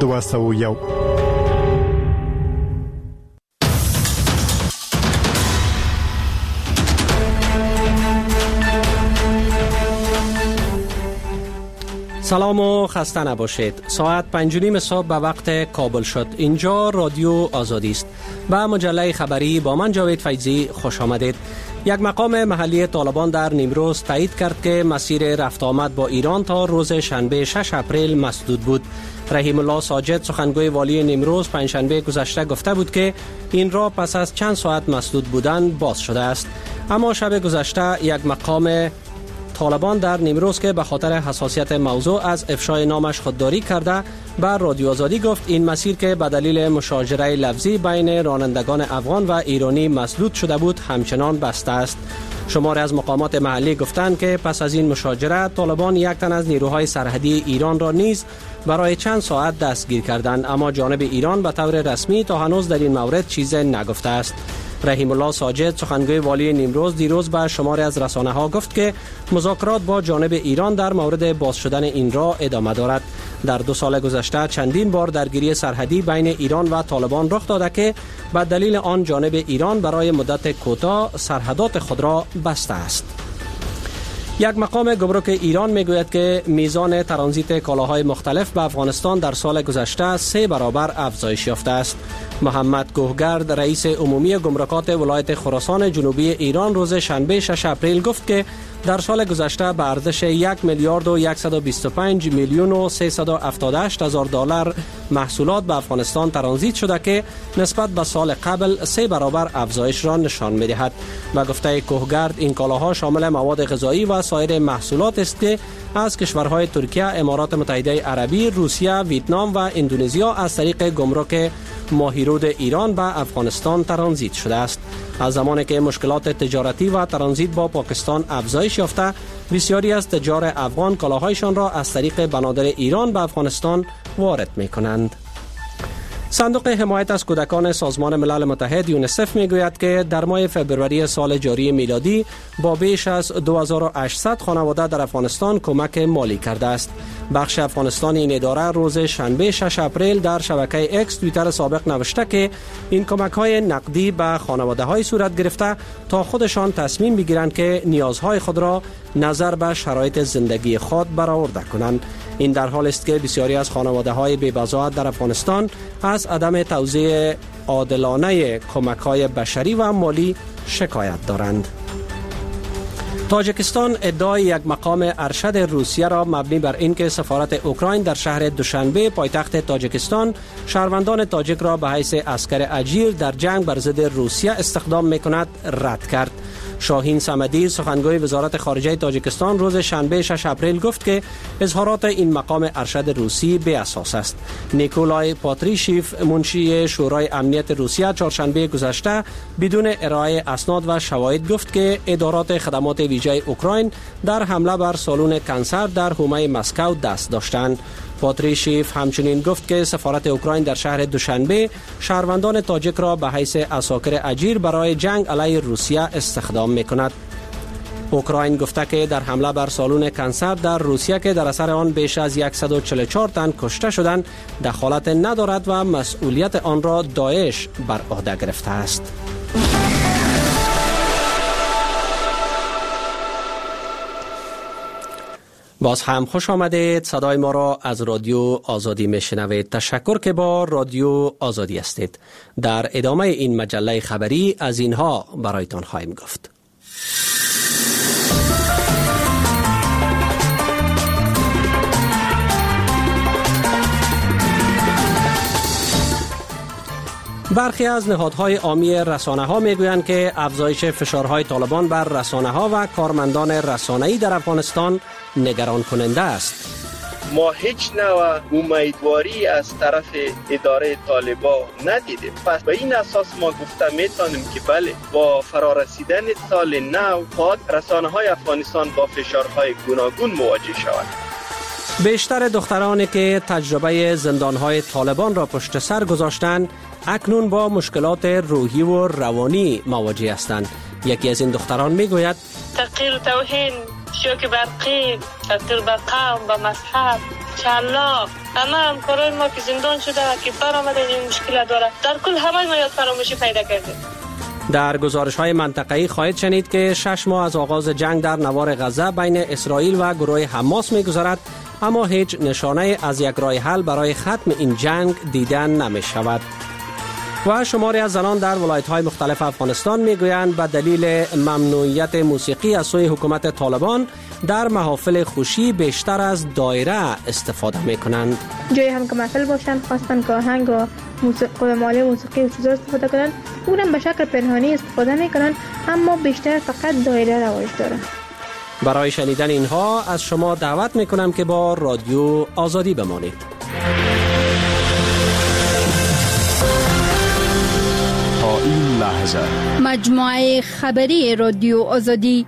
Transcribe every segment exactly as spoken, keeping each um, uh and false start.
دوه سوه و یو. سلام و خسته نباشید. ساعت پنج و نیم صبح به وقت کابل شد. اینجا رادیو آزادی است. به مجله خبری با من جاوید فیضی خوش آمدید. یک مقام محلی طالبان در نیمروز تایید کرد که مسیر رفت آمد با ایران تا روز شنبه شش اپریل مسدود بود. رحیم الله ساجد سخنگوی والی نیمروز پنجشنبه گذشته گفته بود که این راه پس از چند ساعت مسدود بودن باز شده است. اما شب گذشته یک مقام طالبان در نیمروز که به خاطر حساسیت موضوع از افشای نامش خودداری کرده بر رادیو آزادی گفت این مسیر که به دلیل مشاجره لفظی بین رانندگان افغان و ایرانی مسدود شده بود همچنان بسته است. شماری از مقامات محلی گفتند که پس از این مشاجره طالبان یک تن از نیروهای سرحدی ایران را نیز برای چند ساعت دستگیر کردند، اما جانب ایران به طور رسمی تا هنوز در این مورد چیزی نگفته است. رحیم الله ساجد سخنگوی والی نیمروز دیروز به شماری از رسانه ها گفت که مذاکرات با جانب ایران در مورد باز شدن این راه ادامه دارد. در دو سال گذشته چندین بار درگیری سرحدی بین ایران و طالبان رخ داده که به دلیل آن جانب ایران برای مدت کوتاه سرحدات خود را بسته است. یک مقام گمرک ایران میگوید که میزان ترانزیت کالاهای مختلف به افغانستان در سال گذشته سه برابر افزایش یافته است. محمد کوهگرد رئیس عمومی گمرکات ولایت خراسان جنوبی ایران روز شنبه شش اپریل گفت که در سال گذشته به ارزش یک میلیارد و صد و بیست و پنج میلیون و سیصد و هفتاد و هشت هزار دلار محصولات به افغانستان ترانزیت شده که نسبت به سال قبل سه برابر افزایش را نشان می‌دهد. و گفته کوهگرد این کالاها شامل مواد غذایی و سایر محصولات است که از کشورهای ترکیه، امارات متحده عربی، روسیه، ویتنام و اندونزیا از طریق گمرک ماهیرود ایران به افغانستان ترانزیت شده است. از زمانی که مشکلات تجارتی و ترانزیت با پاکستان افزایش یافته، بسیاری از تجار افغان کالاهایشان را از طریق بنادر ایران به افغانستان وارد می‌کنند. صندوق حمایت از کودکان سازمان ملل متحد یونیسف میگوید که در ماه فبروری سال جاری میلادی با بیش از دو هزار و هشتصد خانواده در افغانستان کمک مالی کرده است. بخش افغانستان این اداره روز شنبه شش اپریل در شبکه اکس توییتر سابق نوشته که این کمک‌های نقدی به خانواده‌های صورت گرفته تا خودشان تصمیم بگیرند که نیازهای خود را نظر به شرایط زندگی خود برآورده کنند. این در حالی است که بسیاری از خانواده‌های بی‌بضاعت در افغانستان از عدم توزیع عادلانه کمک‌های بشری و مالی شکایت دارند. تاجیکستان ادعای یک مقام ارشد روسیه را مبنی بر اینکه سفارت اوکراین در شهر دوشنبه پایتخت تاجیکستان شهروندان تاجیک را به حیث عسکر اجیر در جنگ بر ضد روسیه استخدام می‌کند رد کرد. شاهین صمدی سخنگوی وزارت خارجه تاجیکستان روز شنبه شش اپریل گفت که اظهارات این مقام ارشد روسی بی اساس است. نیکولای پاتریشیف منشی شورای امنیت روسیه چهارشنبه گذشته بدون ارائه اسناد و شواهد گفت که ادارات خدمات ویژه اوکراین در حمله بر سالن کنسر در حومه مسکو دست داشتند. پاتریشیف همچنین گفت که سفارت اوکراین در شهر دوشنبه شهروندان تاجیک را به حیث عساکر اجیر برای جنگ علیه روسیه استخدام می‌کند. اوکراین گفته که در حمله بر سالن کنسر در روسیه که در اثر آن بیش از صد و چهل و چهار تن کشته شدند دخالت ندارد و مسئولیت آن را داعش بر عهده گرفته است. باز هم خوش آمدید. صدای ما را از رادیو آزادی میشنوید. تشکر که با رادیو آزادی هستید. در ادامه این مجله خبری از اینها برایتان خواهیم گفت. برخی از نهادهای عامی رسانه ها می گویند که افزایش فشارهای طالبان بر رسانه ها و کارمندان رسانه‌ای در افغانستان نگران کننده است. ما هیچ نوع امیدواری از طرف اداره طالبان ندیدیم. پس به این اساس ما گفته میتونیم که بله با فرارسیدن سال نو خود رسانه‌های افغانستان با فشارهای گوناگون مواجه شوند. بیشتر دخترانی که تجربه زندانهای طالبان را پشت سر گذاشتند اکنون با مشکلات روحی و روانی مواجه هستند. یکی از این دختران میگوید تحقیر و توهین، شوک برقی، تحقیر به قوم و مذهب، انشالله همه همکارای ما که زندان شده که برآمده این مشکل داره در کل همه ما یاد فراموشی پیدا کردیم. در گزارش های منطقه‌ای خواهید شنید که شش ماه از آغاز جنگ در نوار غزه بین اسرائیل و گروه حماس می‌گذرد، اما هیچ نشانه از یک راه حل برای ختم این جنگ دیدن نمی شود. و شماری از زنان در ولایت‌های مختلف افغانستان میگویند به دلیل ممنوعیت موسیقی از سوی حکومت طالبان در محافل خوشی بیشتر از دایره استفاده میکنند. جای هم که محفل باشن خواستن که آهنگ و موسیقی مالی موسیقی و چیزا استفاده کنن، اونم به شکل پنهانی استفاده میکنن، اما بیشتر فقط دایره رواج داره. برای شنیدن اینها از شما دعوت میکنم که با رادیو آزادی بمانید. تا این لحظه مجموعه خبری رادیو آزادی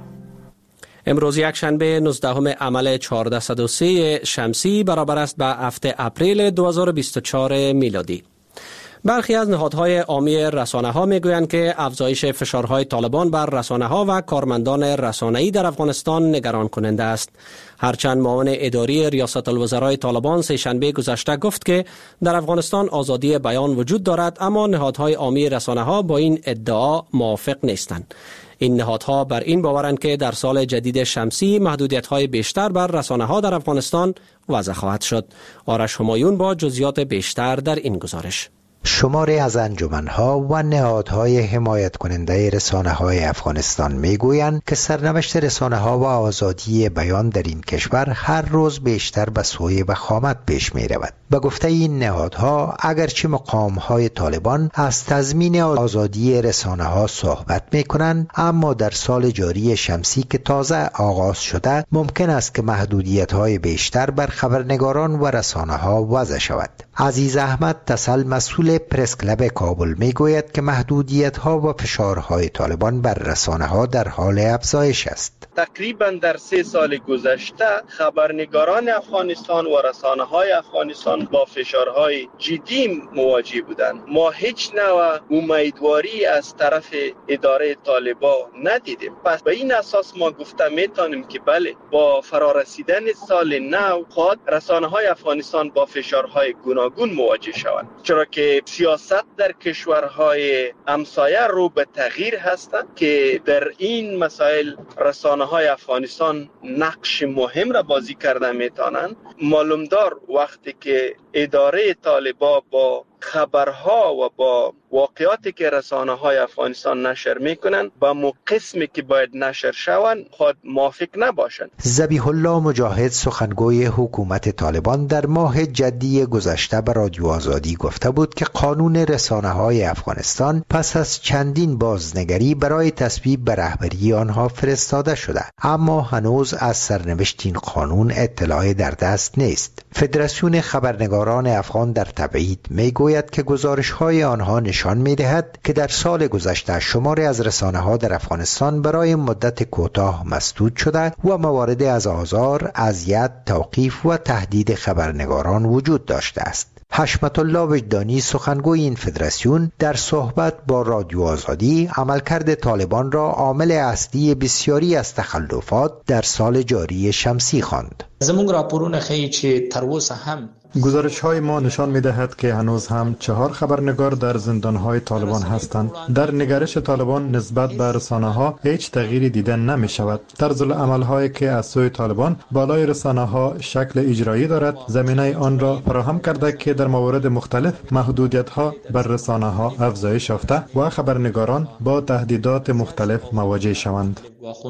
امروز یک شنبه نوزدهم عمل چهارصد و سه شمسی برابر است به هفته اپریل دو هزار و بیست و چهار میلادی. برخی از نهادهای عامی رسانه‌ها میگویند که افزایش فشارهای طالبان بر رسانه‌ها و کارمندان رسانه‌ای در افغانستان نگران کننده است. هرچند معاون اداری ریاست الوزرای طالبان سه شنبه گذشته گفت که در افغانستان آزادی بیان وجود دارد، اما نهادهای عامی رسانه‌ها با این ادعا موافق نیستند. این نهادها بر این باورند که در سال جدید شمسی محدودیت‌های بیشتر بر رسانه‌ها در افغانستان وضع خواهد شد. آرش همایون با جزئیات بیشتر در این گزارش. شماری از انجمن‌ها و نهادهای حمایت کننده رسانه‌های افغانستان میگویند که سرنوشت رسانه‌ها و آزادی بیان در این کشور هر روز بیشتر به سوی وخامت پیش می‌رود. به گفته این نهادها، اگرچه مقام‌های طالبان از تضمین آزادی رسانه‌ها صحبت می‌کنند، اما در سال جاری شمسی که تازه آغاز شده ممکن است که محدودیت‌های بیشتر بر خبرنگاران و رسانه‌ها وضع شود. عزیز احمد تسل مسئول پرس کلب کابل میگوید که محدودیت‌ها و فشارهای طالبان بر رسانه‌ها در حال افزایش است. تقریبا در سه سال گذشته خبرنگاران افغانستان و رسانه‌های افغانستان با فشارهای جدی مواجه بودند. ما هیچ نوع امیدواری از طرف اداره طالبان ندیدیم. پس به این اساس ما گفته میتونیم که بله، با فرارسیدن سال نو خود رسانه‌های افغانستان با فشارهای گوناگون مواجه شوند، چرا که سیاست در کشورهای همسایه رو به تغییر هستند که در این مسائل رسانه‌های افغانستان نقش مهم را بازی کرده میتونند. معلوم دار وقتی که اداره طالبان با خبرها و با واقعاتی که رسانه‌های افغانستان نشر میکنن با مو قسمی که باید نشر شوند خود موافق نباشند. ذبیح الله مجاهد سخنگوی حکومت طالبان در ماه جدی گذشته به رادیو آزادی گفته بود که قانون رسانه‌های افغانستان پس از چندین بازنگری برای تصویب به رهبری آنها فرستاده شده، اما هنوز از سرنوشت این قانون اطلاعی در دست نیست. فدراسیون خبرنگاران افغان در تبعید میگوید که گزارش‌های آنها نشان می‌دهد که در سال گذشته شماری از رسانه‌ها در افغانستان برای مدت کوتاه مسدود شده و موارد از آزار، اذیت، توقیف و تهدید خبرنگاران وجود داشته است. حشمت الله وجدانی سخنگوی این فدراسیون در صحبت با رادیو آزادی عملکرد طالبان را عامل اصلی بسیاری از تخلفات در سال جاری شمسی خواند. زموږ راپورونه ښیي چې تر اوسه هم گزارش های ما نشان می دهد که هنوز هم چهار خبرنگار در زندان های طالبان هستند. در نگرش طالبان نسبت به رسانه ها هیچ تغییری دیده نمی شود. طرز العمل هایی که از سوی طالبان بالای رسانه ها شکل اجرایی دارد زمینه آن را فراهم کرده که در موارد مختلف محدودیت ها بر رسانه ها افزایش یافته و خبرنگاران با تهدیدات مختلف مواجه شوند.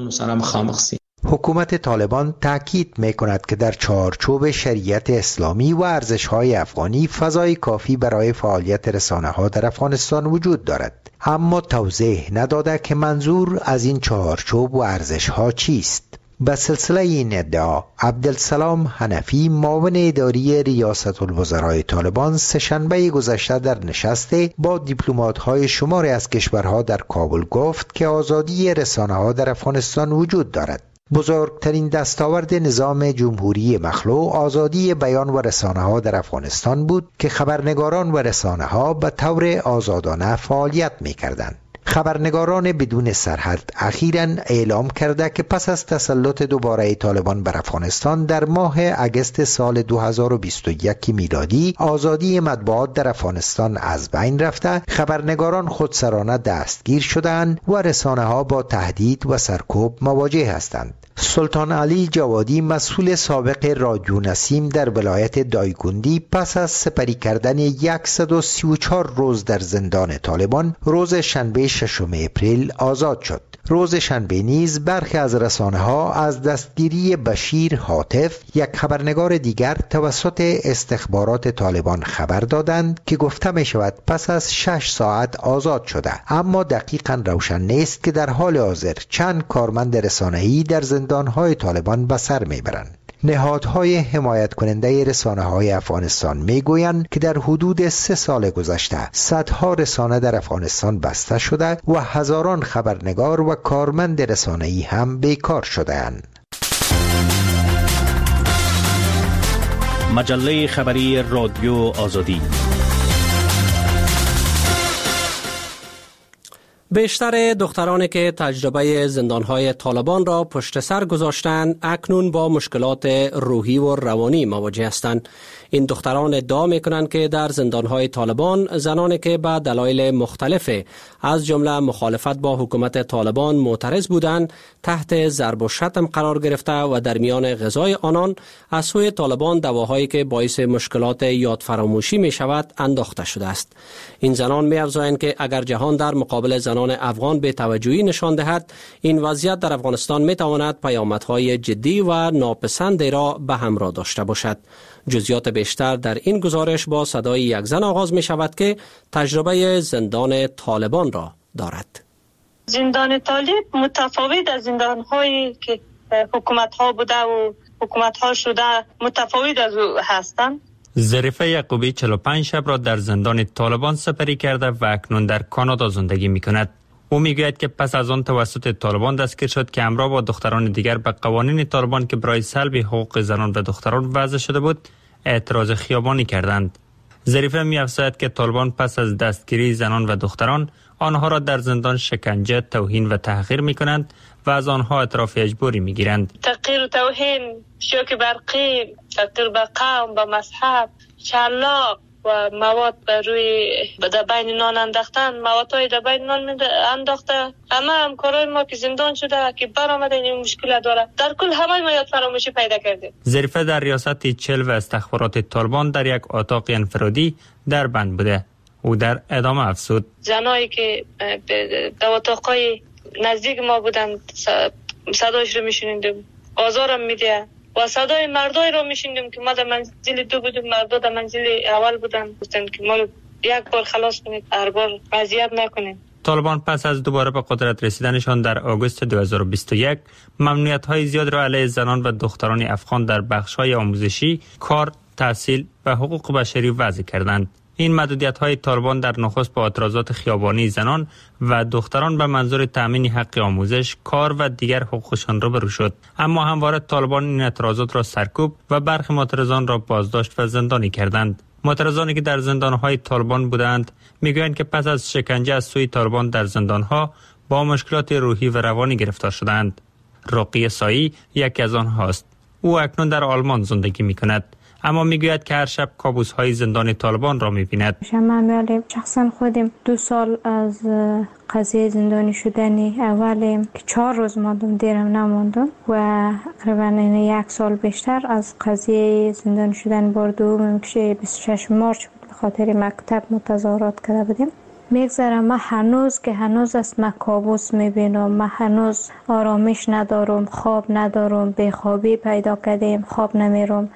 حکومت طالبان تاکید می‌کند که در چارچوب شریعت اسلامی و ارزش‌های افغانی فضای کافی برای فعالیت رسانه‌ها در افغانستان وجود دارد، اما توضیح نداده که منظور از این چارچوب و ارزش‌ها چیست. به سلسله این ادعا عبدالسلام حنفی معاون اداری ریاست الوزرای طالبان سه‌شنبه گذشته در نشستی با دیپلمات‌های شماری از کشورها در کابل گفت که آزادی رسانه‌ها در افغانستان وجود دارد. بزرگترین دستاورد نظام جمهوری مخلوع آزادی بیان و رسانه‌ها در افغانستان بود که خبرنگاران و رسانه‌ها به طور آزادانه فعالیت می‌کردند. خبرنگاران بدون سرحد اخیراً اعلام کرده که پس از تسلط دوباره طالبان بر افغانستان در ماه اگست سال دو هزار و بیست و یک میلادی آزادی مطبوعات در افغانستان از بین رفته، خبرنگاران خودسرانه دستگیر شدند و رسانه‌ها با تهدید و سرکوب مواجه هستند. سلطان علی جوادی مسئول سابق رادیو نسیم در ولایت دایکندی پس از سپری کردن صد و سی و چهار روز در زندان طالبان روز شنبه ششم اپریل آزاد شد. روز شنبه نیز برخی از رسانه‌ها از دستگیری بشیر حاطف، یک خبرنگار دیگر، توسط استخبارات طالبان خبر دادند که گفته می شود پس از شش ساعت آزاد شده، اما دقیقاً روشن نیست که در حال حاضر چند کارمند رسانه‌ای در زندان‌های طالبان به سر میبرند. نهادهای حمایت کننده رسانه‌های افغانستان میگویند که در حدود سه سال گذشته صدها رسانه در افغانستان بسته شده و هزاران خبرنگار و کارمند رسانه‌ای هم بیکار شده‌اند. مجله خبری رادیو آزادی. بیشتر دخترانی که تجربه زندانهای طالبان را پشت سر گذاشتند اکنون با مشکلات روحی و روانی مواجه هستند. این دختران ادعا می‌کنند که در زندانهای طالبان زنانی که به دلایل مختلف از جمله مخالفت با حکومت طالبان معترض بودند تحت ضرب و شتم قرار گرفته و در میان غذای آنان از سوی طالبان دواهایی که باعث مشکلات یاد فراموشی می شود انداخته شده است. این زنان می افزایند که اگر جهان در مقابل زنان افغان به توجهی نشان دهد، این وضعیت در افغانستان می تواند پیامدهای جدی و ناپسندی را به همراه داشته باشد. جزئیات بیشتر در این گزارش با صدای یک زن آغاز می شود که تجربه زندان طالبان را دارد. زندان طالب متفاوت از زندان‌هایی که حکومت‌ها بوده و حکومت‌ها شده متفاوت از او هستند. ظریفه یعقوبی چهل و پنج شب را در زندان طالبان سپری کرده و اکنون در کانادا زندگی می‌کند. او میگوید که پس از آن توسط طالبان دستگیر شد که همراه با دختران دیگر به قوانین طالبان که برای سلب حقوق زنان و دختران وضع شده بود اعتراض خیابانی کردند. ظریفه می‌افزاید که طالبان پس از دستگیری زنان و دختران آنها را در زندان شکنجه، توهین و تحقیر می‌کنند و از آنها اعتراف اجباری می‌گیرند. تحقیر و توهین، شوک برقی، تحقیر به قوم، به مذهب، شلاق و مواد بر روی در بین نان انداختن، موادهای در بین نان انداخته. همه همکارای ما که زندان شده که برآمدن این مشکل داره، در کل همه ما یاد فراموشی پیدا کردیم. ظریفه در ریاست چل و استخبارات طالبان در یک اتاق انفرادی در بند بوده. او در ادامه افزود: زنایی که در اتاقای نزدیک ما بودن صدایش رو میشنیدیم، آزارم میده و صدای مردای رو میشنیدیم که ما در منزل دو بودیم، مردا در منزل اول بودن، گفتن که ما یک بار خلاص کنید، هر بار اذیت نکنید. طالبان پس از دوباره به قدرت رسیدنشان در آگوست دو هزار و بیست و یک ممنوعیت‌های زیاد را علیه زنان و دختران افغان در بخش‌های آموزشی، کار، تحصیل و حقوق بشری وضع کردند. این محدودیت‌های طالبان در نخست با اعتراضات خیابانی زنان و دختران به منظور تأمین حق آموزش، کار و دیگر حقوقشان روبرو شد، اما همواره طالبان این اعتراضات را سرکوب و برخی معترضان را بازداشت و زندانی کردند. معترضانی که در زندان‌های طالبان بودند میگویند که پس از شکنجه از سوی طالبان در زندان‌ها با مشکلات روحی و روانی گرفتار شدند. رقیه سایی یکی از آنهاست. او اکنون در آلمان زندگی می‌کند، اما میگوید که هر شب کابوس‌های زندان طالبان را می‌بیند. من شخصا خودم دو سال از قضیه زندانی شدنی اول که چهار روز ماندم، دیرم نماندم و تقریبا یک سال بیشتر از قضیه زندانی شدن بار دوم که بیست و شش مارچ به خاطر مکتب متظاهرات کرده بودیم. میگذرم من هنوز که هنوز است من کابوس میبینم، من هنوز آرامش ندارم، خواب ندارم، بیخوابی پیدا کردیم، خواب نمیرم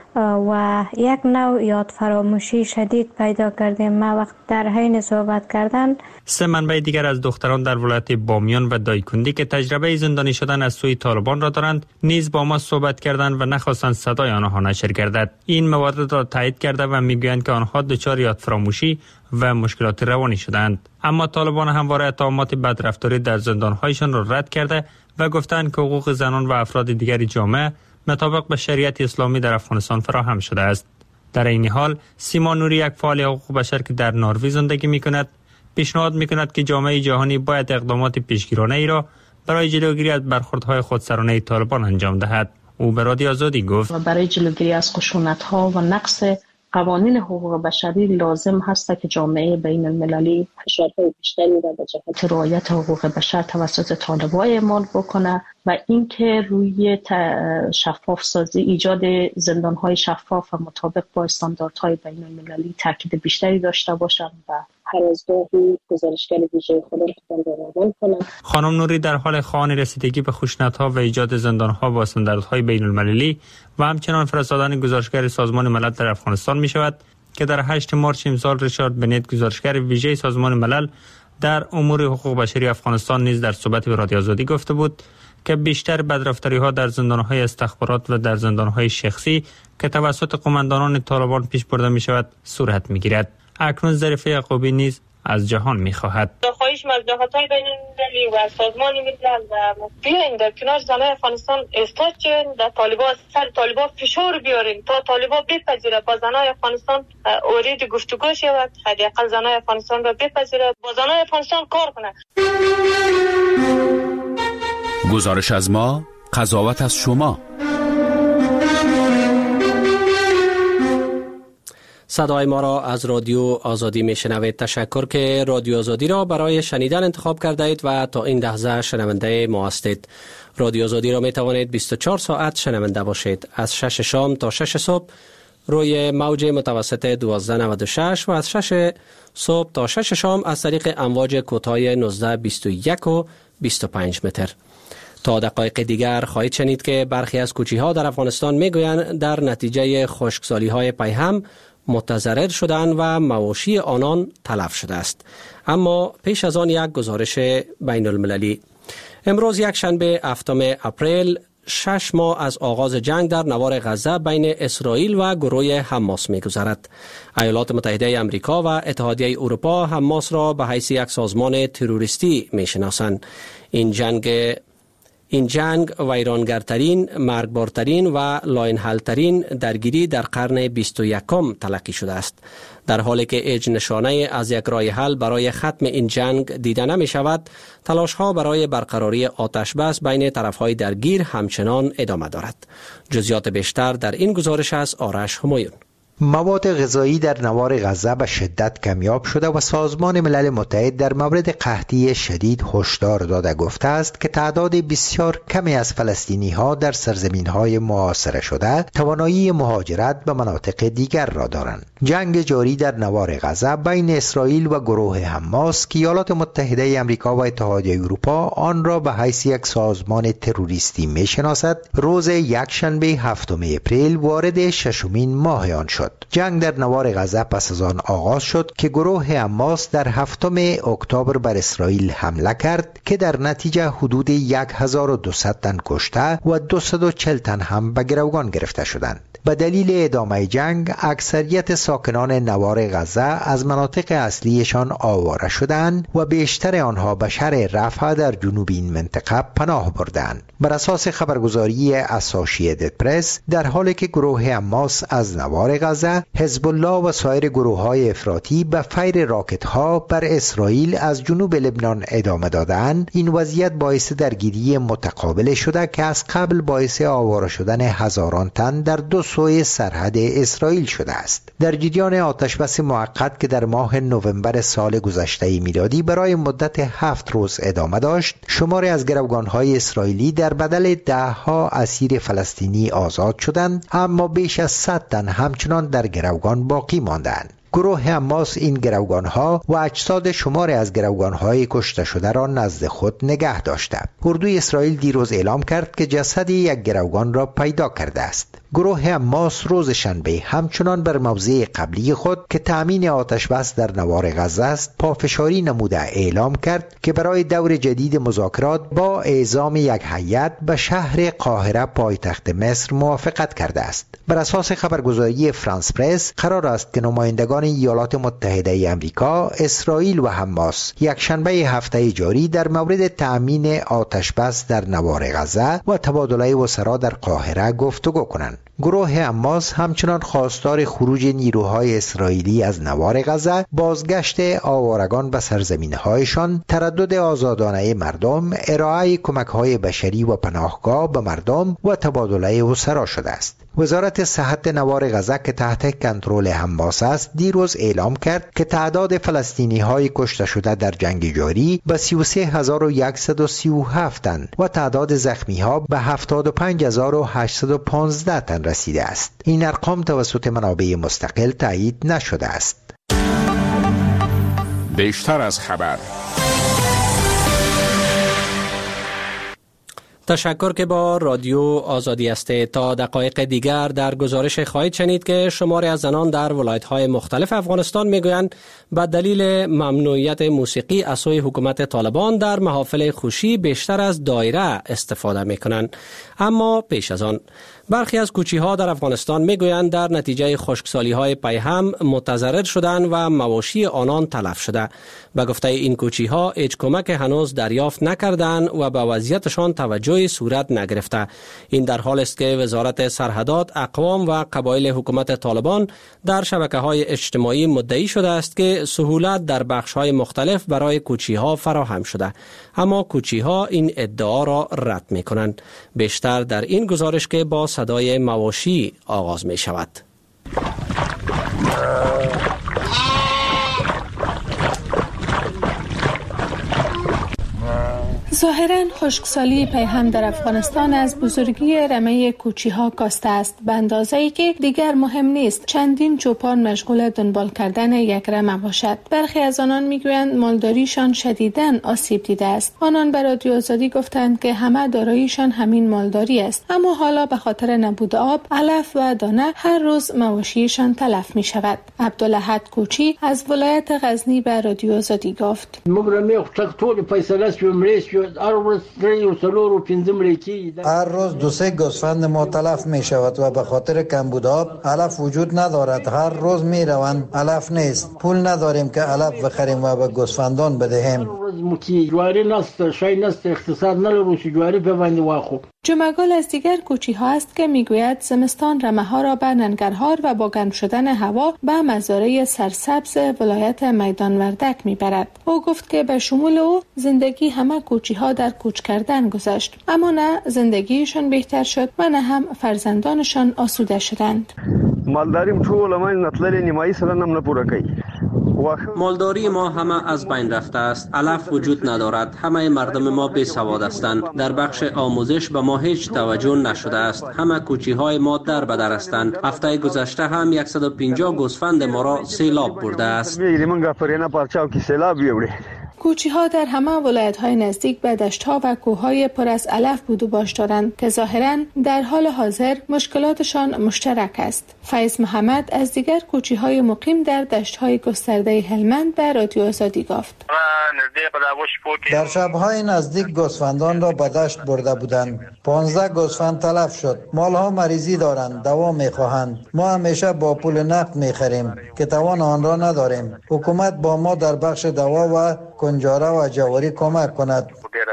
و یک نوع یاد فراموشی شدید پیدا کردیم. من وقت در حین صحبت کردن سه منبع دیگر از دختران در ولایت بامیان و دایکندی که تجربه زندانی شدن از سوی طالبان را دارند نیز با ما صحبت کردند و نخواستند صدای آنها نشر گردد. این موارد را تایید کرده و میگویند که آنها دچار یاد فراموشی و مشکلات روانی شدند، اما طالبان همواره اتهامات بدرفتاری در زندان‌هایشان را رد کرده و گفتند که حقوق زنان و افراد دیگر جامعه مطابق به شریعت اسلامی در افغانستان فراهم شده است. در این حال سیما نوری، یک فعال حقوق بشر که در نروژ زندگی می‌کند، پیشنهاد می‌کند که جامعه جهانی باید اقدامات پیشگیرانه ای را برای جلوگیری از برخوردهای خودسرانه طالبان انجام دهد. او به رادیو آزادی گفت برای جلوگیری از خشونت‌ها و نقض قوانین حقوق بشری لازم هست که جامعه بین المللی فشارهای بیشتری را به جهت رعایت حقوق بشر توسط طالبان اعمال بکنه و اینکه روی شفاف سازی ایجاد زندان‌های شفاف و مطابق با استانداردهای بین المللی تاکید بیشتری داشته باشند و هر از گاهی گزارشگر ویژه خودم رو کنند. خانم نوری در حال خواهان رسیدگی به خشونت‌ها و ایجاد زندان‌ها با استانداردهای بین المللی و همچنان فرستادن گزارشگر سازمان ملل در افغانستان می شود که در هشتم مارس امسال ریچارد بنت گزارشگر ویژه سازمان ملل در امور حقوق بشری افغانستان نیز در صحبت به رادیو آزادی گفته بود که بیشتر بدرفتاری‌ها در زندان‌های استخبارات و در زندان‌های شخصی که توسط قماندانان طالبان پیش برده می شود صورت می گیرد. اکنون ظریف یعقوبی نیز از جهان می‌خواهد. خواهش مجلس‌های بین‌المللی و سازمان ملل و بیاین در کنار زنان افغانستان ایستاد چین در طالبان سر طالبان فشار بیارین تا طالبان بپذیره با زنان افغانستان اورید گفتگو شود، حداقل زنان افغانستان را بپذیره، با زنان افغانستان کار کنه. گزارش از ما، قضاوت از شما. صدای ما را از رادیو آزادی می شنوید. تشکر که رادیو آزادی را برای شنیدن انتخاب کرده اید و تا این لحظه شنونده ما هستید. رادیو آزادی را می توانید بیست و چهار ساعت شنونده باشید، از شش شام تا شش صبح روی موج متوسط دوازده نود و شش و از شش صبح تا شش شام از طریق امواج کوتاه نوزده بیست و یک و بیست و پنج متر. تا دقایق دیگر خواهید شنید که برخی از کوچی‌ها در افغانستان میگویند در نتیجه خشکسالی‌های پیهم متضرر شدن و مواشی آنان تلف شده است. اما پیش از آن یک گزارش بین المللی. امروز یک شنبه هفتم اپریل شش ماه از آغاز جنگ در نوار غزه بین اسرائیل و گروه حماس می‌گذرد. ایالات متحده آمریکا و اتحادیه اروپا حماس را به حیث یک سازمان تروریستی می‌شناسند. این جنگ این جنگ ویرانگرترین، مرگبارترین و لاینحلترین درگیری در قرن بیست و یکم تلقی شده است. در حالی که هیچ نشانه از یک راه حل برای ختم این جنگ دیده نمی شود، تلاش ها برای برقراری آتش بس بین طرف های درگیر همچنان ادامه دارد. جزئیات بیشتر در این گزارش از آرش همایون. مواد غذایی در نوار غزه به شدت کمیاب شده و سازمان ملل متحد در مورد قحطی شدید هشدار داده گفته است که تعداد بسیار کمی از فلسطینی ها در سرزمین های محاصره شده توانایی مهاجرت به مناطق دیگر را دارند. جنگ جاری در نوار غزه بین اسرائیل و گروه حماس که ایالات متحده آمریکا و اتحادیه اروپا آن را به حیث یک سازمان تروریستی میشناسد، روز یکشنبه هفتم اپریل وارد ششمین ماه آن شد. جنگ در نوار غزه پس از آن آغاز شد که گروه حماس در هفتم اکتبر بر اسرائیل حمله کرد که در نتیجه حدود هزار و دویست تن کشته و دویست و چهل تن هم به گروگان گرفته شدند. به دلیل ادامه جنگ اکثریت ساکنان نوار غزه از مناطق اصلیشان آواره شدند و بیشتر آنها به شهر رفح در جنوب این منطقه پناه بردند. بر اساس خبرگزاری اسوسییتد پرس، در حالی که گروه حماس از نوار غزه، حزب الله و سایر گروه‌های افراطی به فیر راکت‌ها بر اسرائیل از جنوب لبنان ادامه دادند، این وضعیت باعث درگیری متقابل شده که از قبل باعث آواره شدن هزاران تن در دو سوی سرحد اسرائیل شده است. در جریان آتشبس موقت که در ماه نوامبر سال گذشته میلادی برای مدت هفت روز ادامه داشت، شماری از گروگان‌های اسرائیلی در بدل ده‌ها اسیر فلسطینی آزاد شدند، اما بیش از صد تن همچنان در گروگان باقی ماندند. گروه حماس این گروگان‌ها و اجساد شماری از گروگان‌های کشته شده را نزد خود نگه داشته. اردوی اسرائیل دیروز اعلام کرد که جسد یک گروگان را پیدا کرده است. گروه حماس روز شنبه همچنان بر موضع قبلی خود که تأمین آتش بس در نوار غزه است پافشاری نموده اعلام کرد که برای دور جدید مذاکرات با اعزام یک هیئت به شهر قاهره پایتخت مصر موافقت کرده است. بر اساس خبرگزاری فرانس پرس قرار است که نمایندگان ایالات متحده آمریکا، اسرائیل و حماس یک شنبه هفته جاری در مورد تأمین آتش بس در نوار غزه و تبادله وزرا در قاهره گفتگو کنند. گروه حماس همچنان خواستار خروج نیروهای اسرائیلی از نوار غزه، بازگشت آوارگان به سرزمین‌هایشان، تردد آزادانه مردم، ارائه کمک‌های بشری و پناهگاه به مردم و تبادله اسرا شده است. وزارت صحت نوار غزه که تحت کنترل حماس است دیروز اعلام کرد که تعداد فلسطینی‌های کشته شده در جنگ جاری به سی و سه هزار و صد و سی و هفت تن و تعداد زخمی‌ها به هفتاد و پنج هزار و هشتصد و پانزده تن رسیده است. این ارقام توسط منابع مستقل تایید نشده است. بیشتر از خبر. تشکر که با رادیو آزادی است. تا دقایق دیگر در گزارش خواهید شنید که شماری از زنان در ولایت‌های مختلف افغانستان میگویند به دلیل ممنوعیت موسیقی از سوی حکومت طالبان در محافل خوشی بیشتر از دایره استفاده میکنند. اما پیش از آن برخی از کوچی‌ها در افغانستان میگویند در نتیجه خشکسالی‌های پیهم متضرر شدند و مواشی آنان تلف شده. به گفته این کوچی‌ها هیچ کمک هنوز دریافت نکردند و به وضعیتشان توجه صورت نگرفته. این در حال است که وزارت سرحدات، اقوام و قبایل حکومت طالبان در شبکه‌های اجتماعی مدعی شده است که سهولت در بخش‌های مختلف برای کوچی‌ها فراهم شده. اما کوچی‌ها این ادعا را رد می‌کنند. بیشتر در این گزارش که با صدای مواشی آغاز می شود. ظاهراً خشکسالی پیهم در افغانستان از بزرگی رمه کوچی‌ها کاسته است، به اندازه‌ای که دیگر مهم نیست چندین چوپان مشغول دنبال کردن یک رمه باشد. برخی از آنان میگویند مالداریشان شدیداً آسیب دیده است. آنان به رادیو آزادی گفتند که همه داراییشان همین مالداری است، اما حالا به خاطر نبود آب، علف و دانه هر روز مواشیشان تلف می شود. عبدالاحد کوچی از ولایت غزنی به رادیو آزادی گفت: هر روز دو سه گوسفند ما تلف می شود و به خاطر کمبود آب علف وجود ندارد. هر روز می روند، علف نیست. پول نداریم که علف بخریم و به گوسفندان بدهیم. جمعگل از دیگر کوچی ها است که میگوید زمستان رمه ها را به ننگرهار و با گرم شدن هوا به مزارع سرسبز ولایت میدان وردک میبرد. او گفت که به شمول او زندگی همه کوچی ها در کوچ کردن گذشت، اما نه زندگیشان بهتر شد و نه هم فرزندانشان آسوده شدند. مالداریم ټول ما نتللی نیمایی سره نم نه پوره کوي. مالداری ما همه از بین رفته است. علف وجود ندارد. همه مردم ما بی سواد هستند. در بخش آموزش به ما هیچ توجه نشده است. همه کوچی های ما در بدر هستند. هفته گذشته هم صد و پنجاه گوسفند ما را سیلاب برده است. کوچی ها در همه ولایت های نزدیک به دشت ها و کوه های پر از علف بود و باش دارند که ظاهرا در حال حاضر مشکلاتشان مشترک است. فیض محمد از دیگر کوچی های مقیم در دشت های گسترده هلمند به رادیو آزادی گفت: در شبهای نزدیک گوسفندان را به دشت برده بودند. پانزده گوسفند تلف شد. مال ها مریضی دارند، دوا می خواهند. ما همیشه با پول نقد می خریم که توان آن را نداریم. حکومت با ما در بخش دوا و کنجاره و جواری کمک کند.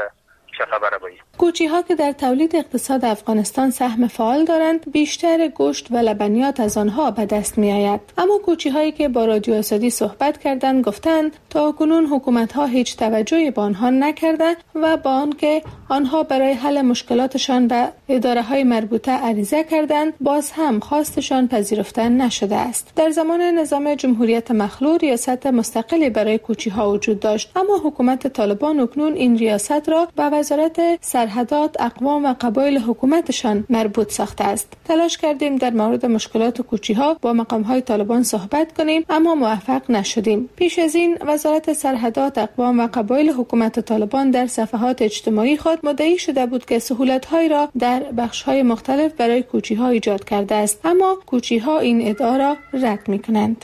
کوچی ها که در تولید اقتصاد افغانستان سهم فعال دارند، بیشتر گوشت و لبنیات از آنها به دست می آید. اما کوچی هایی که با رادیو آزادی صحبت کردند گفتند تا کنون حکومت ها هیچ توجهی به آنها نکرده و با آنکه آنها برای حل مشکلاتشان به اداره های مربوطه عریضه کردند، باز هم خواستشان پذیرفته نشده است. در زمان نظام جمهوریت مخلوع ریاست مستقلی برای کوچی ها وجود داشت، اما حکومت طالبان اکنون این ریاست را به وزارت سرحدات، اقوام و قبایل حکومتشان مربوط ساخته است. تلاش کردیم در مورد مشکلات کوچی ها با مقام های طالبان صحبت کنیم، اما موفق نشدیم. پیش از این وزارت سرحدات، اقوام و قبایل حکومت طالبان در صفحات اجتماعی خود مدعی شده بود که سهولت های را در بخش های مختلف برای کوچی ها ایجاد کرده است، اما کوچی ها این ادعا را رد می کنند.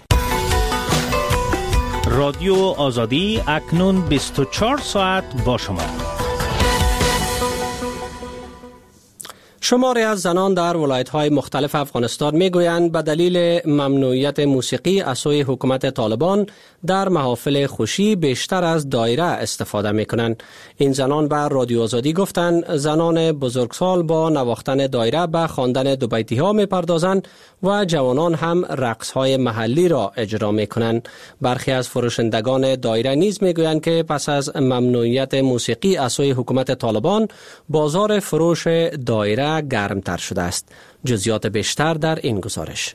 رادیو آزادی اکنون بیست و چهار ساعت با شما. شماری از زنان در ولایت‌های مختلف افغانستان می‌گویند به دلیل ممنوعیت موسیقی از سوی حکومت طالبان در محافل خوشی بیشتر از دایره استفاده می‌کنند. این زنان به رادیو آزادی گفتند زنان بزرگسال با نواختن دایره به خواندن دوبیتی‌ها می‌پردازند و جوانان هم رقص‌های محلی را اجرا می‌کنند. برخی از فروشندگان دایره نیز می‌گویند که پس از ممنوعیت موسیقی از سوی حکومت طالبان بازار فروش دایره گرمتر شده است. جزئیات بیشتر در این گزارش.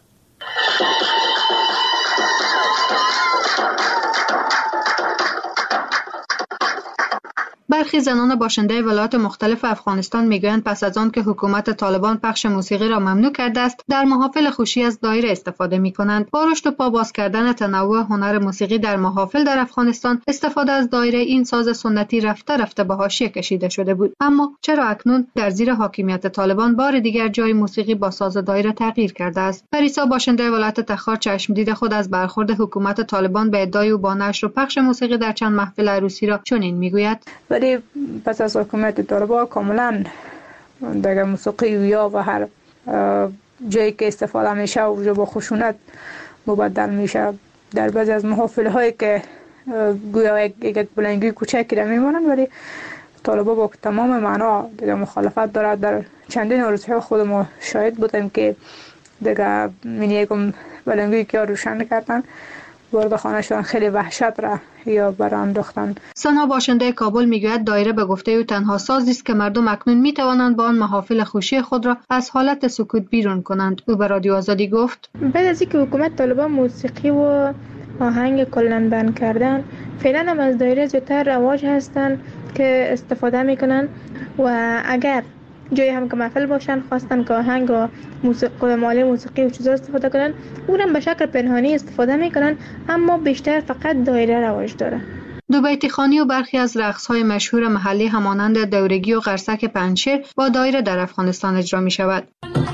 برخی زنان باشنده ولایات مختلف افغانستان میگویند پس از آن که حکومت طالبان پخش موسیقی را ممنوع کرده است، در محافل خوشی از دایره استفاده میکنند. با رشد و پاباز کردن تنوع هنر موسیقی در محافل در افغانستان، استفاده از دایره این ساز سنتی رفته رفته به حاشیه کشیده شده بود. اما چرا اکنون در زیر حاکمیت طالبان بار دیگر جای موسیقی با ساز دایره تغییر کرده است؟ پریسا باشنده ولایت تخار چشمدید خود از برخورد حکومت طالبان به ادعای او با نشر و پخش موسیقی در چند محفل عروسی را چنین میگوید: پس از حکومت طالبان کاملا دیگه موسیقی یا و هر جایی که استفاده میشه و با خشونت مبدل میشه. در بعضی از محافل هایی که گویا یک بلنگی کوچکی را میمونن، ولی طالبان با تمام معنا دیگه مخالفت دارد. در چندین عروسی خود ما شاهد بودیم که دیگه من یکم بلنگی که روشن کردن، وارد خانه شدن، خیلی وحشت را یا برام انداختن. سنا باشنده کابل میگوید دایره به گفته او تنها سازی است که مردم اکنون میتوانند با آن محافل خوشی خود را از حالت سکوت بیرون کنند. او به رادیو آزادی گفت: بعد از اینکه حکومت طالبان موسیقی و آهنگ کلاً بند کردن، فعلا هم از دایره زیادتر رواج هستند که استفاده میکنن و اگر جایی هم که محفل باشن خواستن که آهنگ و موسیقی مالی موسیقی و چیزا استفاده کنن، اونم به شکل پنهانی استفاده میکنن، اما بیشتر فقط دایره رواج داره. دوبیتی خوانی و برخی از رقص‌های مشهور محلی همانند دورگی و قرصک پنجشیر با دایره در افغانستان اجرا می شود.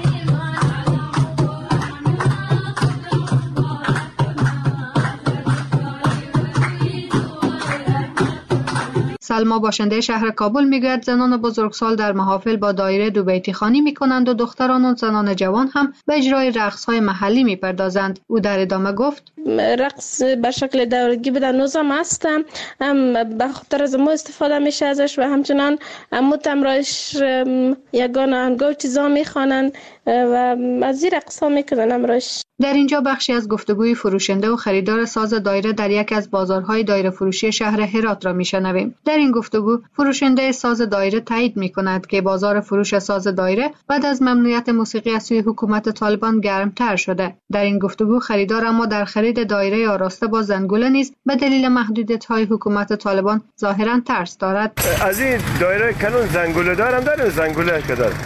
سلما باشنده شهر کابل میگوید زنان بزرگسال در محافل با دایره دوبیتی خوانی میکنند و دختران و زنان جوان هم به اجرای رقص‌های محلی میپردازند. او در ادامه گفت: رقص به شکل دورگی به نوزم هستم، هم به خاطر از ما استفاده میشه ازش و همچنان متم رایش یگان آهنگا و چیزا میخوانند و از این رقصا میکنن امرایش. در اینجا بخشی از گفتگوی فروشنده و خریدار ساز دایره در یک از بازارهای دایره فروشی شهر هرات را میشنویم. در این گفتگو فروشنده ساز دایره تایید میکند که بازار فروش ساز دایره بعد از ممنوعیت موسیقی از سوی حکومت طالبان گرمتر شده. در این گفتگو خریدار اما در خرید دایره آراسته با زنگوله نیز به دلیل محدودیت‌های حکومت طالبان ظاهراً ترس دارد. از این دایره کنون زنگوله دارم، دارم زنگوله که دارم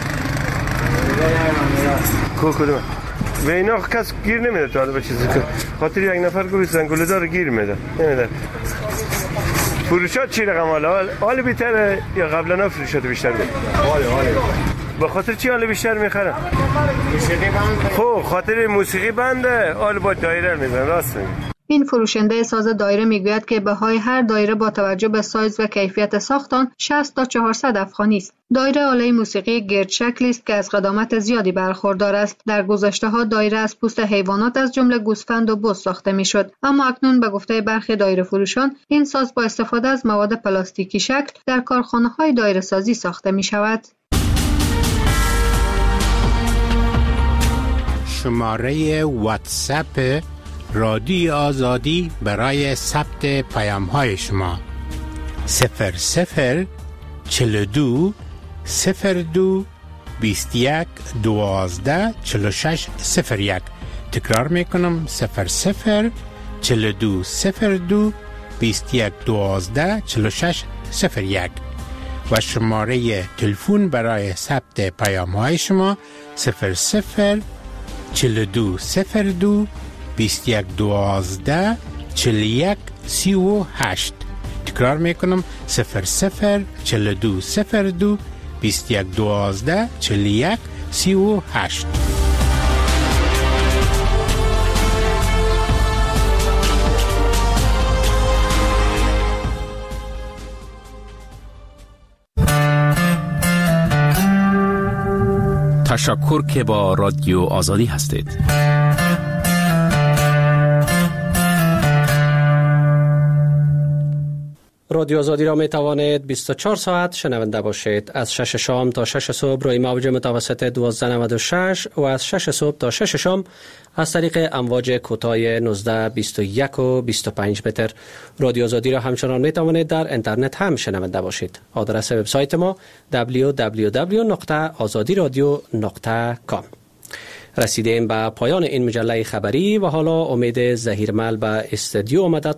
کوکو و اینا کس گیر نمیده تا به چیزی که خاطر یک نفر گوی زنگوله دار گیر میده نمیده. فروشات چی رقم حالا حال بیتر یا قبلا فروشات بیشتر بود؟ حال حال به خاطر چی حال بیشتر میخرن؟ موسیقی بنده. خب خاطر موسیقی بنده حال با دایره میزنن. راست میگی. این فروشنده ساز دایره میگوید که بهای هر دایره با توجه به سایز و کیفیت ساخت آن شصت تا چهارصد افغانی است. دایره آله موسیقی گرد شکلی است که از قدامت زیادی برخوردار است. در گذشته‌ها دایره از پوست حیوانات از جمله گوسفند و بز ساخته میشد، اما اکنون به گفته برخی دایره فروشان این ساز با استفاده از مواد پلاستیکی شکل در کارخانه‌های دایره سازی ساخته می شود. شماره واتساپ رادیو آزادی برای ثبت پیام های شما صفر صفر چهل و دو صفر دو بیست و یک دوازده چهل و شش صفر یک. تکرار میکنم صفر صفر چهل و دو صفر دو بیست و یک دوازده چهل و شش صفر یک و شماره تلفن برای ثبت پیام های شما صفر صفر چهل و دو صفر دو بیست و یک دوازده چهل و یک سی و هشت. تکرار میکنم صفر صفر چهل و دو صفر دو بیست و یک دوازده چهل و یک سی و هشت. تشکر که با رادیو آزادی هستید. رادیو آزادی را می توانید بیست و چهار ساعت شنونده باشید. از شش شام تا شش صبح روی موج متوسط دویست و نود و شش و از شش صبح تا شش شام از طریق امواج کوتاه نوزده بیست و یک و بیست و پنج متر. رادیو آزادی را همچنان می توانید در اینترنت هم شنونده باشید. آدرس وبسایت ما دبلیو دبلیو دبلیو نقطه آزادی رادیو نقطه کام. رسیدیم به پایان این مجله خبری و حالا امید ظهیرمل به استودیو آمده